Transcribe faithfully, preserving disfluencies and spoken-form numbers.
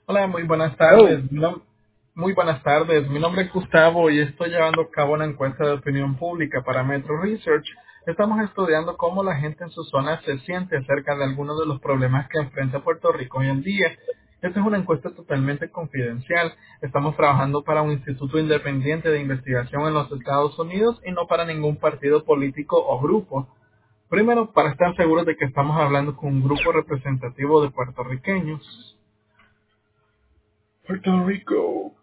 Hola, muy buenas Oh, tardes. Mi nom- muy buenas tardes. Mi nombre es Gustavo y estoy llevando a cabo una encuesta de opinión pública para Metro Research. Estamos estudiando cómo la gente en su zona se siente acerca de algunos de los problemas que enfrenta Puerto Rico hoy en día. Esta es una encuesta totalmente confidencial. Estamos trabajando para un instituto independiente de investigación en los Estados Unidos y no para ningún partido político o grupo. Primero, para estar seguros de que estamos hablando con un grupo representativo de puertorriqueños. Puerto Rico.